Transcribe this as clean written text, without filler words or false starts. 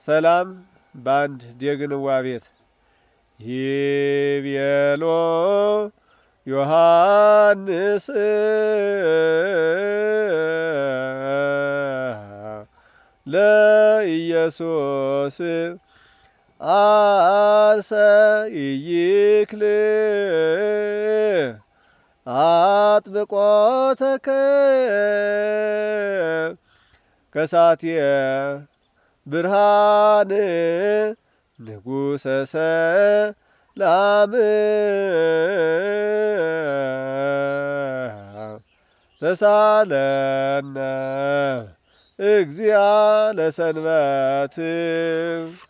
ሰላም በአንድ ደግንዋ ቤት ይቤሎ ዮሐንስ ለኢየሱስ አንሰ ኢይክል አጥብቆተከ ከሳትየ ብርሃን ንጉሠ ሰላም ተሳለነ እግዚአ ለሰንበት